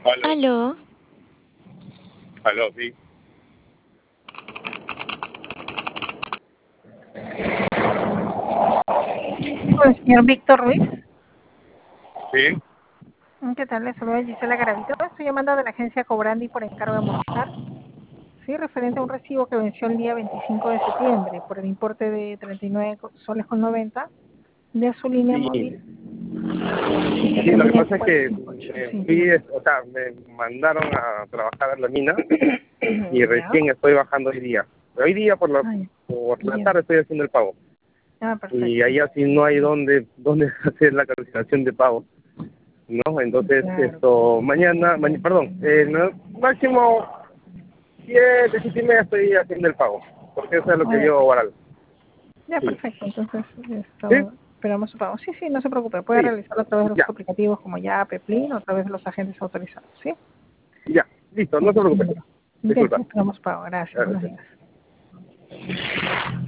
Aló, Aló, aló, sí, Con el señor Víctor Ruiz. sí, ¿Qué tal? Le saluda Gisela Garavito. Estoy llamando de la agencia Cobrandi por encargo de Movistar. Sí, referente a un recibo que venció el día 25 de septiembre por el importe de 39 soles con 90 de su línea sí, móvil. sí, lo que Termina en pasa es que 458. Sí, fui, dígame. o sea, me mandaron a trabajar en la mina y Ya. recién estoy bajando hoy día. Hoy día Ay, por la bien. tarde estoy haciendo el pago. Y Perfecto. ahí así no hay dónde hacer la cancelación de pago, ¿no? Entonces, Claro. perdón, máximo 7:30 estoy haciendo el pago, porque eso es lo que Ya, dio Varal. ya, Sí, perfecto. Entonces, sí, esperamos su pago. Sí, sí, no se preocupe. Puede sí, realizarlo a través de los ya, aplicativos como ya Peplin o a través de los agentes autorizados. ¿Sí? ya, listo, no se Bueno, preocupe. bien, Disculpa. esperamos pago. Gracias. Buenos Gracias. días.